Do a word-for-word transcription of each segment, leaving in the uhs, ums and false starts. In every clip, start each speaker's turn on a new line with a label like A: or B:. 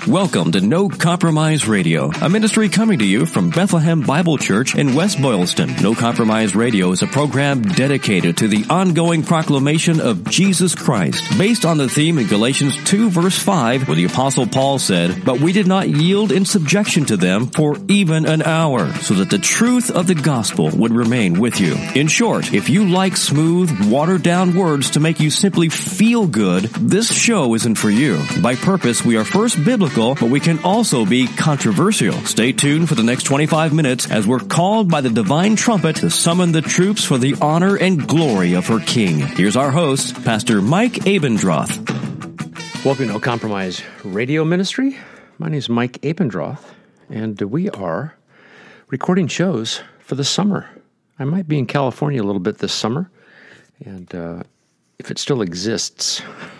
A: Welcome to No Compromise Radio, a ministry coming to you from Bethlehem Bible Church in West Boylston. No Compromise Radio is a program dedicated to the ongoing proclamation of Jesus Christ, based on the theme in Galatians two verse five, where the Apostle Paul said, "But we did not yield in subjection to them for even an hour, so that the truth of the gospel would remain with you." In short, if you like smooth, watered-down words to make you simply feel good, this show isn't for you. By purpose, we are first biblical, but we can also be controversial. Stay tuned for the next twenty-five minutes as we're called by the divine trumpet to summon the troops for the honor and glory of her King. Here's our host, Pastor Mike Abendroth.
B: Welcome to No Compromise Radio Ministry. My name is Mike Abendroth, and we are recording shows for the summer. I might be in California a little bit this summer, and uh, if it still exists...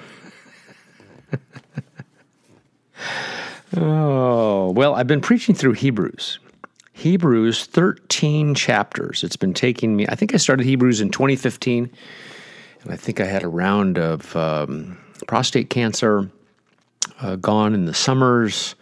B: Oh, well, I've been preaching through Hebrews. Hebrews, thirteen chapters. It's been taking me, I think I started Hebrews in twenty fifteen, and I think I had a round of um, prostate cancer, uh, gone in the summers,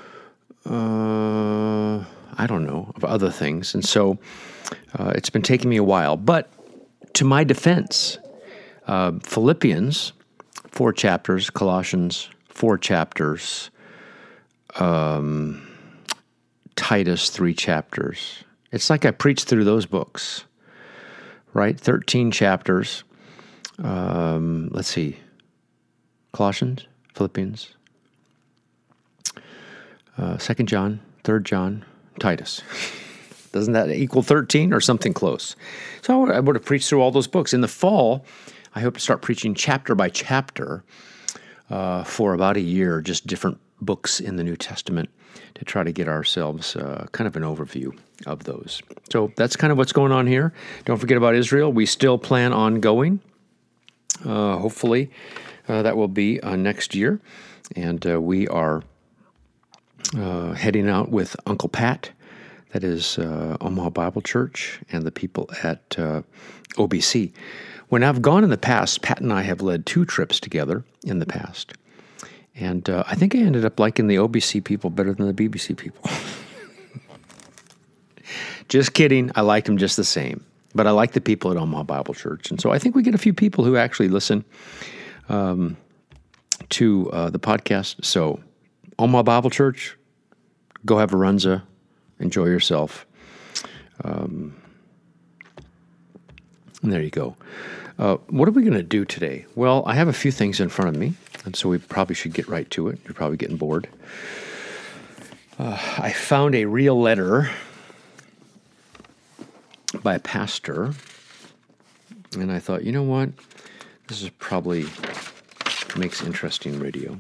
B: uh, I don't know, of other things. And so uh, it's been taking me a while. But to my defense, uh, Philippians, four chapters, Colossians, four chapters, Um, Titus, three chapters. It's like I preached through those books, right? thirteen chapters. Um, let's see. Colossians, Philippians, uh, Second John, Third John, Titus. Doesn't that equal thirteen or something close? So I would have preached through all those books. In the fall, I hope to start preaching chapter by chapter uh, for about a year, just different books in the New Testament to try to get ourselves uh, kind of an overview of those. So that's kind of what's going on here. Don't forget about Israel. We still plan on going. Uh, hopefully, uh, that will be uh, next year. And uh, we are uh, heading out with Uncle Pat, that is uh, Omaha Bible Church, and the people at uh, O B C. When I've gone in the past, Pat and I have led two trips together in the past. And uh, I think I ended up liking the O B C people better than the B B C people. Just kidding. I liked them just the same. But I like the people at Omaha Bible Church. And so I think we get a few people who actually listen um, to uh, the podcast. So Omaha Bible Church, go have a runza. Enjoy yourself. Um, and there you go. Uh, what are we going to do today? Well, I have a few things in front of me, and so we probably should get right to it. You're probably getting bored. Uh, I found a real letter by a pastor, and I thought, you know what? This is probably makes interesting radio.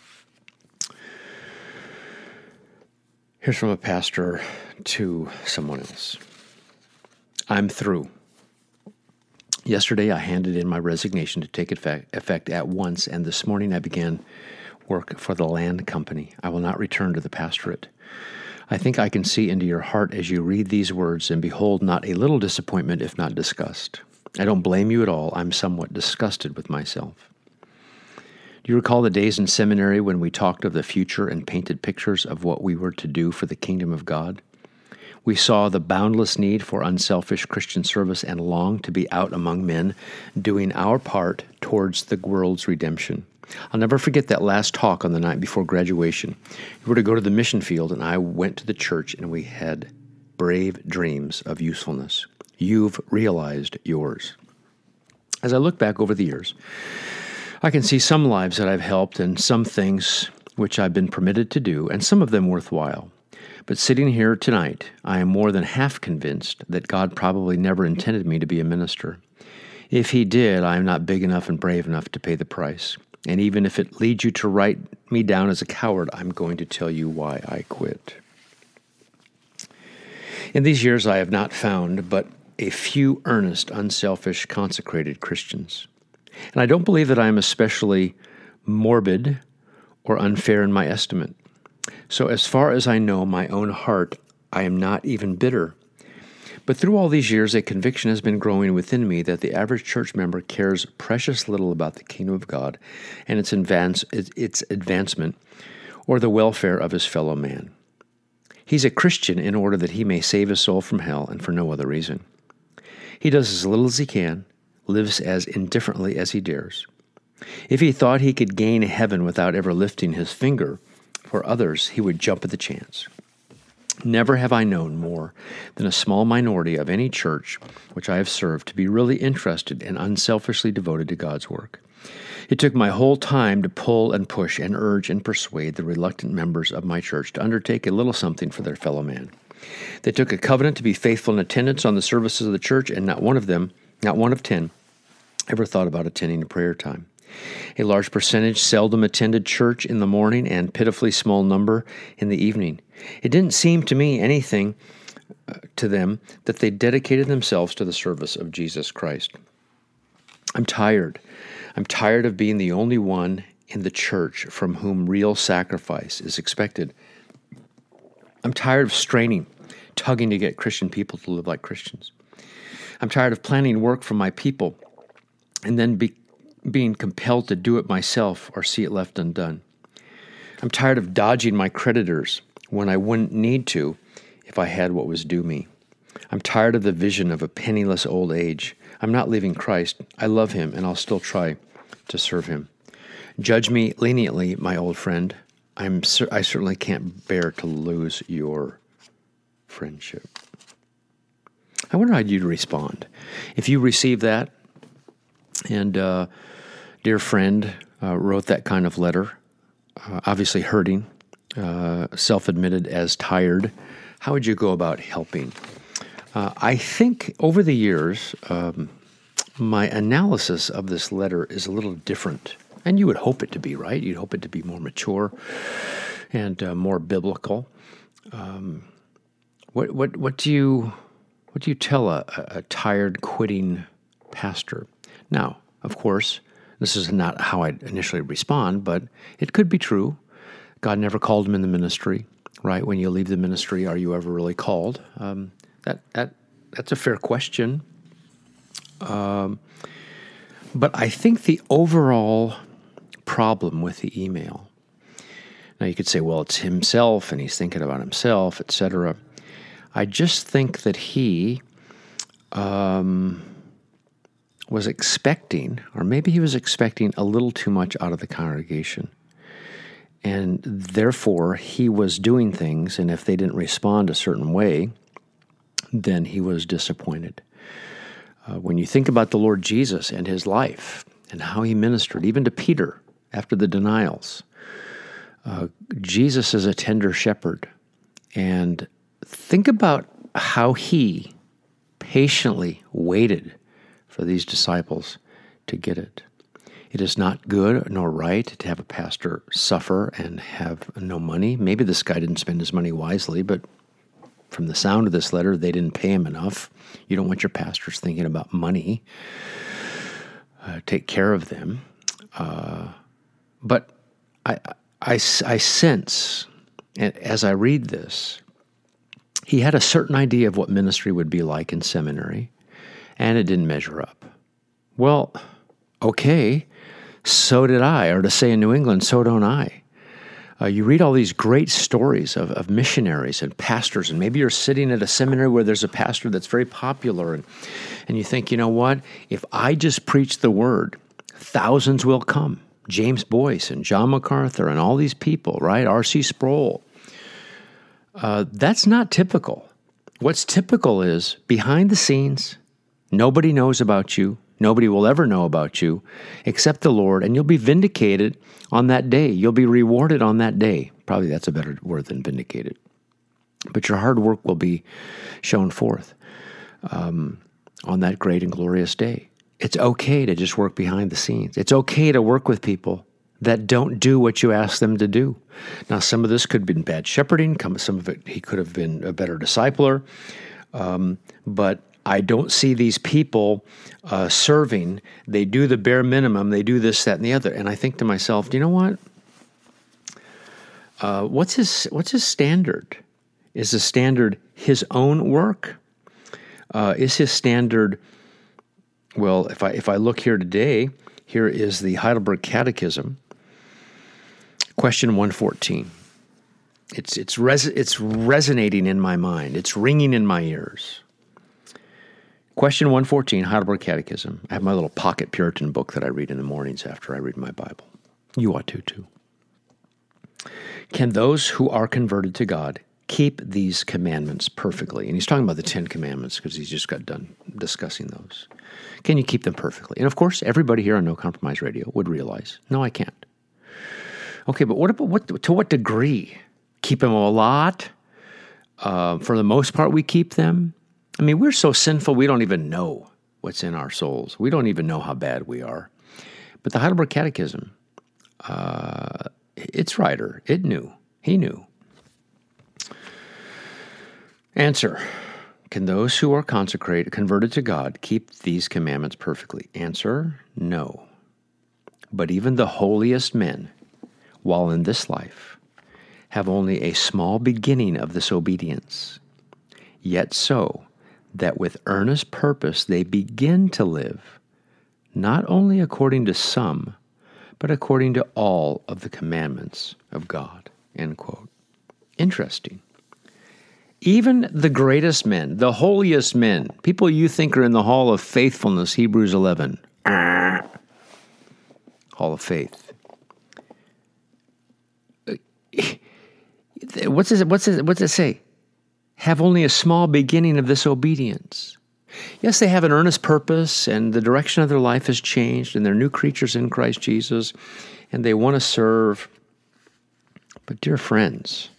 B: Here's from a pastor to someone else. I'm through. Yesterday, I handed in my resignation to take effect, effect at once, and this morning I began work for the land company. I will not return to the pastorate. I think I can see into your heart as you read these words, and behold, not a little disappointment, if not disgust. I don't blame you at all. I'm somewhat disgusted with myself. Do you recall the days in seminary when we talked of the future and painted pictures of what we were to do for the kingdom of God? We saw the boundless need for unselfish Christian service and longed to be out among men, doing our part towards the world's redemption. I'll never forget that last talk on the night before graduation. We were to go to the mission field, and I went to the church, and we had brave dreams of usefulness. You've realized yours. As I look back over the years, I can see some lives that I've helped and some things which I've been permitted to do, and some of them worthwhile. But sitting here tonight, I am more than half convinced that God probably never intended me to be a minister. If He did, I am not big enough and brave enough to pay the price. And even if it leads you to write me down as a coward, I'm going to tell you why I quit. In these years, I have not found but a few earnest, unselfish, consecrated Christians. And I don't believe that I am especially morbid or unfair in my estimate. So as far as I know my own heart, I am not even bitter. But through all these years, a conviction has been growing within me that the average church member cares precious little about the kingdom of God and its advance, its advancement, or the welfare of his fellow man. He's a Christian in order that he may save his soul from hell and for no other reason. He does as little as he can, lives as indifferently as he dares. If he thought he could gain heaven without ever lifting his finger for others, he would jump at the chance. Never have I known more than a small minority of any church which I have served to be really interested and unselfishly devoted to God's work. It took my whole time to pull and push and urge and persuade the reluctant members of my church to undertake a little something for their fellow man. They took a covenant to be faithful in attendance on the services of the church, and not one of them, not one of ten, ever thought about attending a prayer time. A large percentage seldom attended church in the morning and pitifully small number in the evening. It didn't seem to me anything uh, to them that they dedicated themselves to the service of Jesus Christ. I'm tired. I'm tired of being the only one in the church from whom real sacrifice is expected. I'm tired of straining, tugging to get Christian people to live like Christians. I'm tired of planning work for my people and then be, being compelled to do it myself or see it left undone. I'm tired of dodging my creditors when I wouldn't need to if I had what was due me. I'm tired of the vision of a penniless old age. I'm not leaving Christ. I love him, and I'll still try to serve him. Judge me leniently, my old friend. I'm I certainly can't bear to lose your friendship. I wonder how you'd respond if you received that and uh, dear friend uh, wrote that kind of letter, uh, obviously hurting, uh, self-admitted as tired. How would you go about helping? Uh, I think over the years, um, my analysis of this letter is a little different. And you would hope it to be, right? You'd hope it to be more mature and uh, more biblical. Um, what what what do you what do you tell a, a tired, quitting pastor? Now, of course, this is not how I'd initially respond, but it could be true. God never called him in the ministry, right? When you leave the ministry, are you ever really called? Um, that that that's a fair question. Um, but I think the overall problem with the email, now you could say, well, it's himself and he's thinking about himself, et cetera. I just think that he um, was expecting, or maybe he was expecting a little too much out of the congregation. And therefore, he was doing things, and if they didn't respond a certain way, then he was disappointed. Uh, when you think about the Lord Jesus and his life and how he ministered, even to Peter after the denials, uh, Jesus is a tender shepherd. And think about how he patiently waited for these disciples to get it. It is not good nor right to have a pastor suffer and have no money. Maybe this guy didn't spend his money wisely, but from the sound of this letter, they didn't pay him enough. You don't want your pastors thinking about money. Uh, take care of them. Uh, but I, I, I sense, as I read this, he had a certain idea of what ministry would be like in seminary, and it didn't measure up. Well, okay, so did I, or to say in New England, so don't I. Uh, you read all these great stories of, of missionaries and pastors, and maybe you're sitting at a seminary where there's a pastor that's very popular, and, and you think, you know what, if I just preach the word, thousands will come. James Boyce and John MacArthur and all these people, right? R C Sproul. Uh, that's not typical. What's typical is behind the scenes, nobody knows about you. Nobody will ever know about you except the Lord, and you'll be vindicated on that day. You'll be rewarded on that day. Probably that's a better word than vindicated. But your hard work will be shown forth um, on that great and glorious day. It's okay to just work behind the scenes. It's okay to work with people that don't do what you ask them to do. Now, some of this could have been bad shepherding. Some of it, he could have been a better discipler. Um, but I don't see these people uh, serving. They do the bare minimum. They do this, that, and the other. And I think to myself, do you know what? Uh, what's his What's his standard? Is the standard his own work? Uh, is his standard? Well, if I if I look here today, here is the Heidelberg Catechism, question one fourteen. It's it's res- it's resonating in my mind. It's ringing in my ears. Question one fourteen, Heidelberg Catechism. I have my little pocket Puritan book that I read in the mornings after I read my Bible. You ought to, too. Can those who are converted to God keep these commandments perfectly? And he's talking about the Ten Commandments because he's just got done discussing those. Can you keep them perfectly? And of course, everybody here on No Compromise Radio would realize, no, I can't. Okay, but what about what? To what degree? Keep them a lot? Uh, for the most part, we keep them. I mean, we're so sinful, we don't even know what's in our souls. We don't even know how bad we are. But the Heidelberg Catechism, uh, its writer, it knew. He knew. Answer. Can those who are consecrated, converted to God, keep these commandments perfectly? Answer, no. But even the holiest men, while in this life, have only a small beginning of this obedience. Yet so, that with earnest purpose they begin to live, not only according to some, but according to all of the commandments of God. End quote. Interesting. Even the greatest men, the holiest men, people you think are in the hall of faithfulness, Hebrews eleven, hall of faith. What's it, what's it, what's it say? Have only a small beginning of this obedience. Yes, they have an earnest purpose, and the direction of their life has changed, and they're new creatures in Christ Jesus, and they want to serve. But dear friends,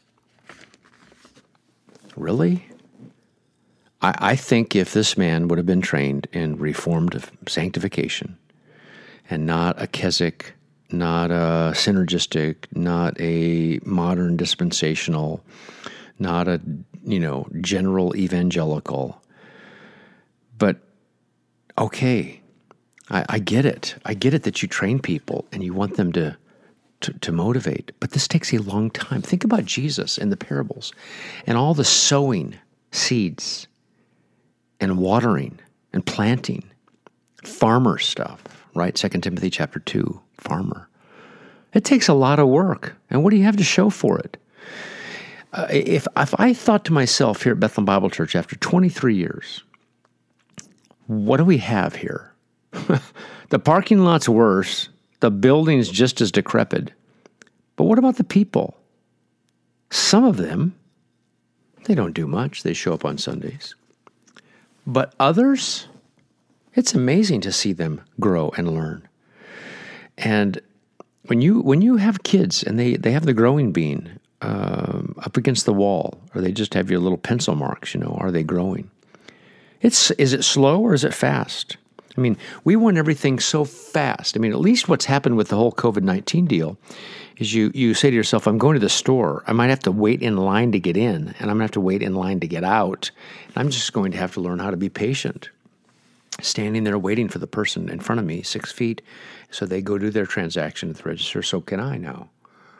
B: really? I, I think if this man would have been trained in Reformed sanctification, and not a Keswick, not a synergistic, not a modern dispensational, not a, you know, general evangelical. But, okay, I, I get it. I get it that you train people and you want them to, to, to motivate. But this takes a long time. Think about Jesus and the parables and all the sowing seeds and watering and planting, farmer stuff, right? Second Timothy chapter two, farmer. It takes a lot of work. And what do you have to show for it? Uh, if if I thought to myself here at Bethlehem Bible Church after twenty-three years, what do we have here? The parking lot's worse. The building's just as decrepit. But what about the people? Some of them, they don't do much. They show up on Sundays. But others, it's amazing to see them grow and learn. And when you when you have kids and they, they have the growing bean um, up against the wall, or they just have your little pencil marks, you know, are they growing? It's is it slow or is it fast? I mean, we want everything so fast. I mean, at least what's happened with the whole covid nineteen deal is you you say to yourself, I'm going to the store. I might have to wait in line to get in, and I'm going to have to wait in line to get out. And I'm just going to have to learn how to be patient, standing there waiting for the person in front of me, six feet, so they go do their transaction at the register. So can I now.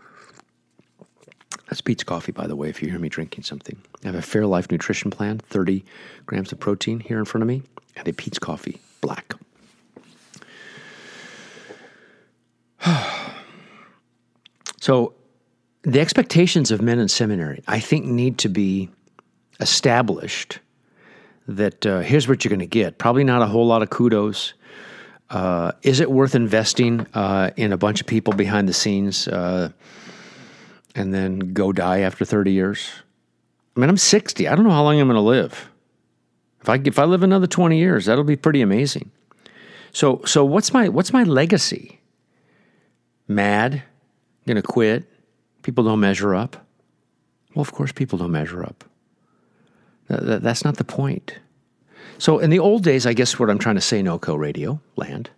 B: That's Pete's Coffee, by the way, if you hear me drinking something. I have a Fairlife nutrition plan, thirty grams of protein here in front of me, and a Pete's Coffee, black. So the expectations of men in seminary, I think, need to be established that uh, here's what you're going to get. Probably not a whole lot of kudos. Uh, is it worth investing uh, in a bunch of people behind the scenes uh, and then go die after thirty years? I mean, I'm sixty. I don't know how long I'm going to live. If I if I live another twenty years, that'll be pretty amazing. So so what's my what's my legacy? Mad? Going to quit? People don't measure up? Well, of course people don't measure up. That, that, that's not the point. So in the old days, I guess what I'm trying to say, NoCo Radio land,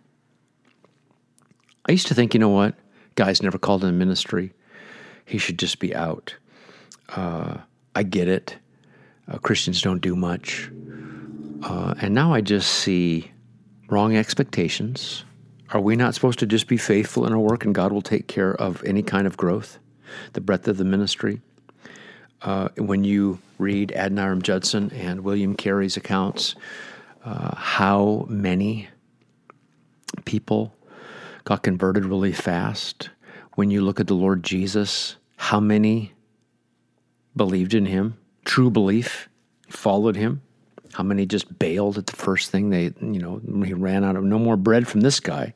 B: I used to think, you know what? Guy's never called in a ministry. He should just be out. Uh, I get it. Uh, Christians don't do much. Uh, and now I just see wrong expectations. Are we not supposed to just be faithful in our work and God will take care of any kind of growth, the breadth of the ministry? Uh, when you read Adoniram Judson and William Carey's accounts, uh, how many people got converted really fast. When you look at the Lord Jesus, how many believed in him, true belief, followed him? How many just bailed at the first thing? They, you know, he ran out of no more bread from this guy.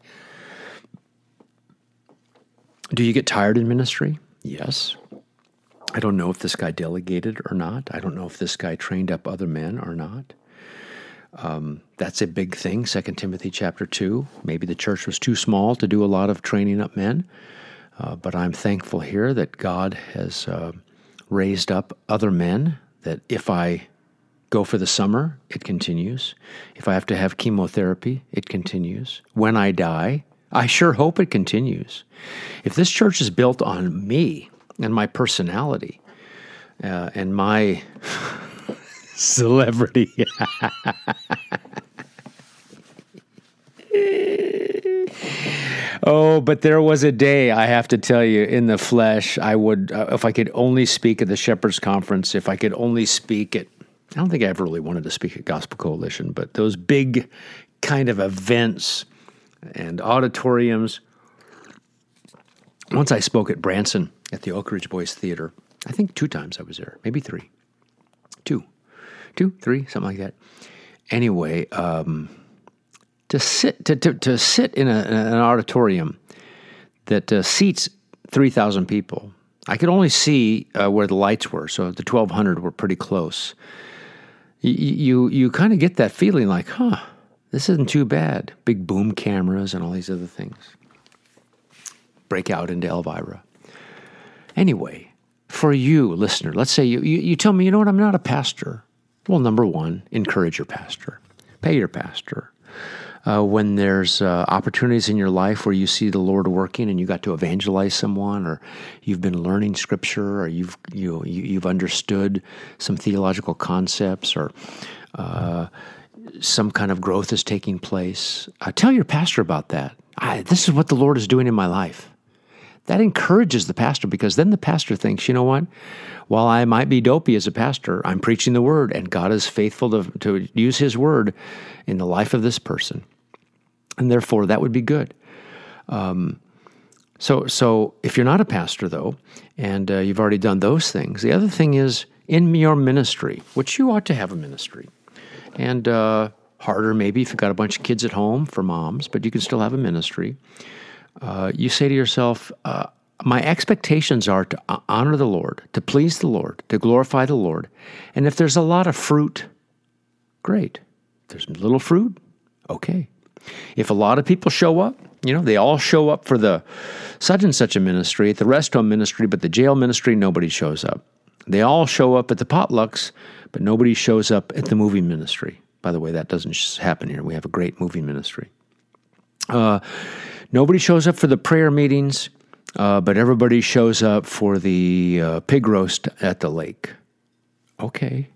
B: Do you get tired in ministry? Yes. I don't know if this guy delegated or not. I don't know if this guy trained up other men or not. Um, that's a big thing, Second Timothy chapter two. Maybe the church was too small to do a lot of training up men, uh, but I'm thankful here that God has uh, raised up other men, that if I go for the summer, it continues. If I have to have chemotherapy, it continues. When I die, I sure hope it continues. If this church is built on me and my personality uh, and my celebrity, oh, but there was a day, I have to tell you, in the flesh, I would, uh, if I could only speak at the Shepherd's Conference, if I could only speak at, I don't think I ever really wanted to speak at Gospel Coalition, but those big kind of events and auditoriums. Once I spoke at Branson at the Oak Ridge Boys Theater. I think two times I was there, maybe three. Two. Two, three, something like that. Anyway, um, to sit to, to, to sit in, a, in an auditorium that uh, seats three thousand people, I could only see uh, where the lights were, so the twelve hundred were pretty close. You you, you kind of get that feeling like, huh, this isn't too bad. Big boom cameras and all these other things. Break out into Elvira. Anyway, for you, listener, let's say you, you, you tell me, you know what, I'm not a pastor. Well, number one, encourage your pastor. Pay your pastor. Uh, when there's uh, opportunities in your life where you see the Lord working and you got to evangelize someone, or you've been learning Scripture, or you've you, you you've understood some theological concepts, or uh, some kind of growth is taking place, uh, tell your pastor about that. I, this is what the Lord is doing in my life. That encourages the pastor, because then the pastor thinks, you know what? While I might be dopey as a pastor, I'm preaching the word, and God is faithful to, to use his word in the life of this person. And therefore, that would be good. Um, so, so if you're not a pastor, though, and uh, you've already done those things, the other thing is in your ministry, which you ought to have a ministry. And uh, harder maybe if you've got a bunch of kids at home for moms, but you can still have a ministry. Uh, you say to yourself, uh, my expectations are to honor the Lord, to please the Lord, to glorify the Lord. And if there's a lot of fruit, great. If there's little fruit, okay. If a lot of people show up, you know, they all show up for the such and such a ministry, at the rest home ministry, but the jail ministry, nobody shows up. They all show up at the potlucks, but nobody shows up at the movie ministry. By the way, that doesn't happen here. We have a great movie ministry. Uh, nobody shows up for the prayer meetings, uh, but everybody shows up for the uh, pig roast at the lake. Okay.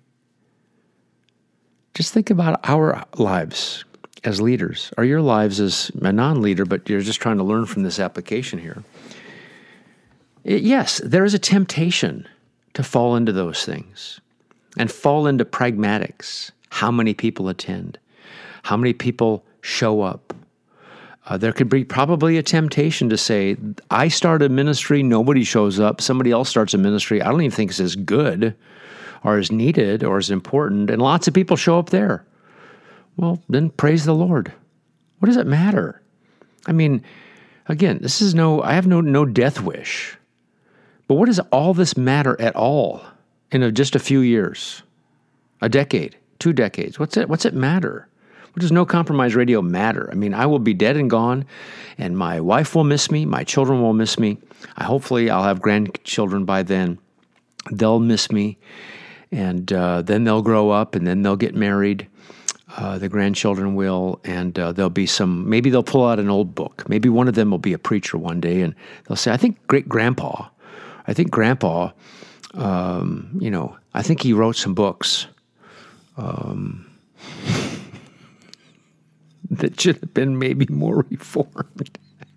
B: Just think about our lives as leaders, or your lives as a non-leader, but you're just trying to learn from this application here. It, yes, there is a temptation to fall into those things and fall into pragmatics. How many people attend? How many people show up? Uh, there could be probably a temptation to say, I start a ministry, nobody shows up. Somebody else starts a ministry, I don't even think it's as good or as needed or as important, and lots of people show up there. Well, then praise the Lord. What does it matter? I mean, again, this is no, I have no no death wish. But what does all this matter at all in a, just a few years? A decade, two decades? What's it, what's it matter? What does No Compromise Radio matter? I mean, I will be dead and gone, and my wife will miss me, my children will miss me. I, hopefully I'll have grandchildren by then. They'll miss me, and uh, then they'll grow up, and then they'll get married. Uh, the grandchildren will, and uh, there'll be some, maybe they'll pull out an old book. Maybe one of them will be a preacher one day, and they'll say, I think great-grandpa, I think grandpa, um, you know, I think he wrote some books um, that should have been maybe more reformed.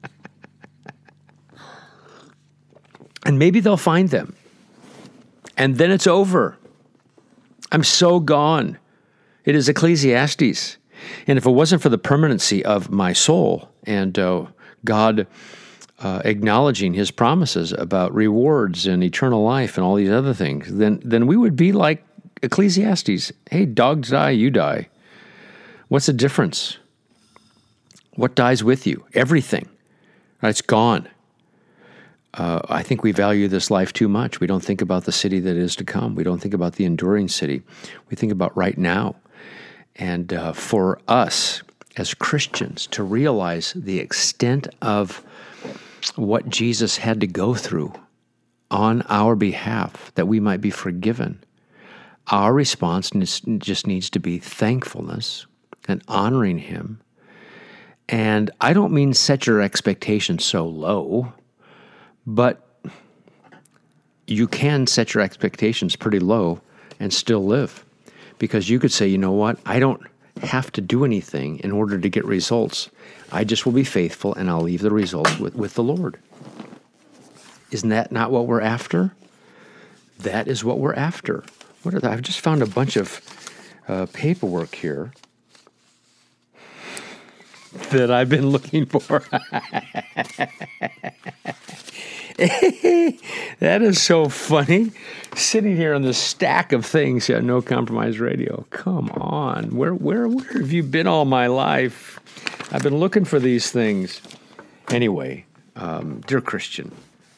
B: And maybe they'll find them. And then it's over. I'm so gone. It is Ecclesiastes. And if it wasn't for the permanency of my soul and uh, God uh, acknowledging his promises about rewards and eternal life and all these other things, then then we would be like Ecclesiastes. Hey, dogs die, you die. What's the difference? What dies with you? Everything. It's gone. Uh, I think we value this life too much. We don't think about the city that is to come. We don't think about the enduring city. We think about right now. And uh, for us as Christians to realize the extent of what Jesus had to go through on our behalf, that we might be forgiven, our response just needs to be thankfulness and honoring him. And I don't mean set your expectations so low, but you can set your expectations pretty low and still live. Because you could say, you know what, I don't have to do anything in order to get results. I just will be faithful and I'll leave the results with, with the Lord. Isn't that not what we're after? That is what we're after. What are the, I've just found a bunch of uh, paperwork here that I've been looking for. That is so funny. Sitting here on this stack of things at No Compromise Radio. Come on. Where, where, where have you been all my life? I've been looking for these things. Anyway, um, dear Christian,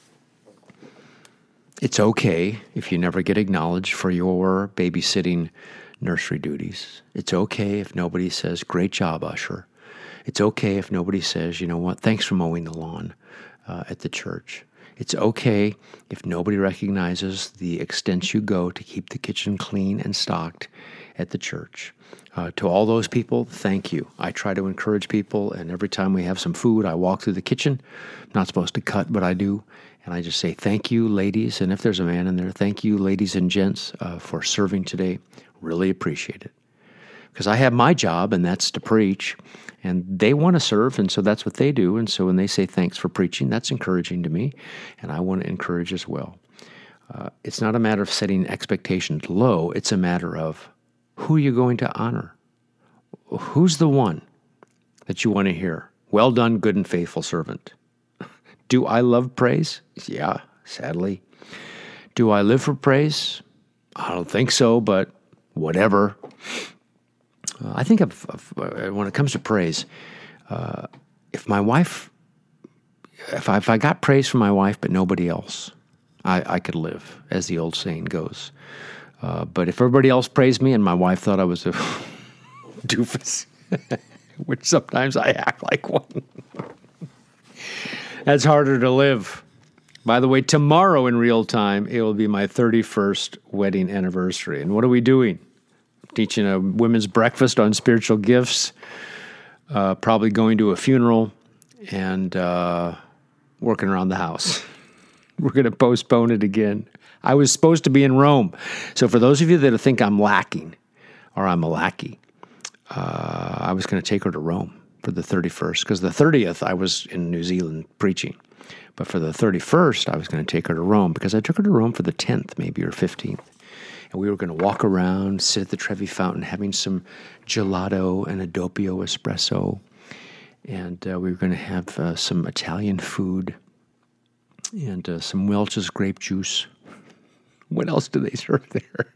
B: it's okay if you never get acknowledged for your babysitting nursery duties. It's okay if nobody says, great job, usher. It's okay if nobody says, you know what, thanks for mowing the lawn uh, at the church. It's okay if nobody recognizes the extent you go to keep the kitchen clean and stocked at the church. Uh, to all those people, thank you. I try to encourage people, and every time we have some food, I walk through the kitchen. I'm not supposed to cut, but I do. And I just say, thank you, ladies. And if there's a man in there, thank you, ladies and gents, uh, for serving today. Really appreciate it. Because I have my job, and that's to preach. And they want to serve, and so that's what they do. And so when they say thanks for preaching, that's encouraging to me, and I want to encourage as well. Uh, it's not a matter of setting expectations low. It's a matter of who you're going to honor. Who's the one that you want to hear? Well done, good and faithful servant. Do I love praise? Yeah, sadly. Do I live for praise? I don't think so, but whatever. Uh, I think of, of, uh, when it comes to praise, uh, if my wife, if I, if I got praise from my wife but nobody else, I, I could live, as the old saying goes. Uh, but if everybody else praised me and my wife thought I was a doofus, which sometimes I act like one, that's harder to live. By the way, tomorrow in real time, it will be my thirty-first wedding anniversary. And what are we doing? Teaching a women's breakfast on spiritual gifts, uh, probably going to a funeral, and uh, working around the house. We're going to postpone it again. I was supposed to be in Rome. So for those of you that think I'm lacking, or I'm a lackey, uh, I was going to take her to Rome for the thirty-first, because the thirtieth I was in New Zealand preaching. But for the thirty-first, I was going to take her to Rome, because I took her to Rome for the tenth, maybe, or fifteenth. And we were going to walk around, sit at the Trevi Fountain, having some gelato and a doppio espresso. And uh, we were going to have uh, some Italian food and uh, some Welch's grape juice. What else do they serve there?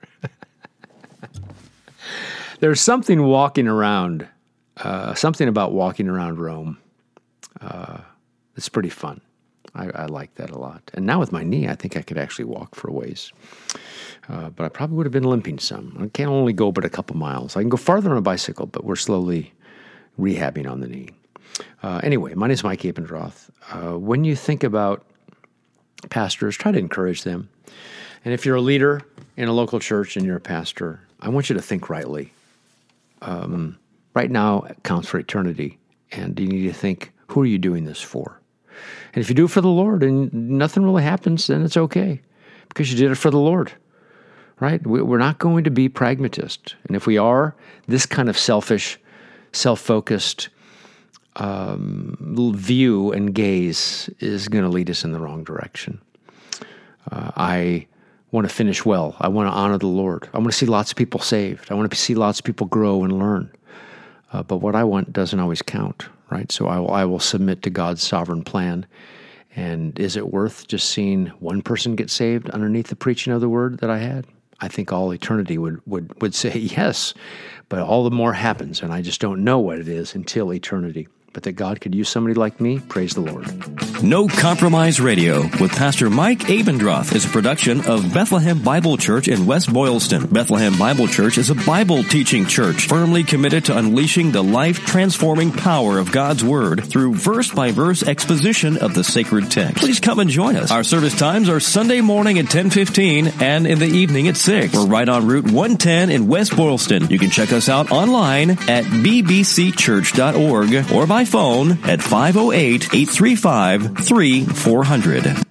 B: There's something walking around, uh, something about walking around Rome. Uh, it's pretty fun. I, I like that a lot. And now with my knee, I think I could actually walk for a ways. Uh, but I probably would have been limping some. I can't only go but a couple miles. I can go farther on a bicycle, but we're slowly rehabbing on the knee. Uh, anyway, my name is Mike Abendroth. Uh, when you think about pastors, try to encourage them. And if you're a leader in a local church and you're a pastor, I want you to think rightly. Um, right now counts for eternity, and you need to think, who are you doing this for? And if you do it for the Lord and nothing really happens, then it's okay, because you did it for the Lord. Right? We're not going to be pragmatist. And if we are, this kind of selfish, self-focused um, view and gaze is going to lead us in the wrong direction. Uh, I want to finish well. I want to honor the Lord. I want to see lots of people saved. I want to see lots of people grow and learn. Uh, but what I want doesn't always count, right? So I will, I will submit to God's sovereign plan And is it worth just seeing one person get saved underneath the preaching of the word that I had? I think all eternity would, would, would say yes, but all the more happens, and I just don't know what it is until eternity. But that God could use somebody like me, praise the Lord.
A: No Compromise Radio with Pastor Mike Abendroth is a production of Bethlehem Bible Church in West Boylston. Bethlehem Bible Church is a Bible teaching church firmly committed to unleashing the life-transforming power of God's Word through verse-by-verse exposition of the sacred text. Please come and join us. Our service times are Sunday morning at ten fifteen and in the evening at six. We're right on Route one ten in West Boylston. You can check us out online at b b c church dot org or by phone at five oh eight, eight three five, three four zero zero.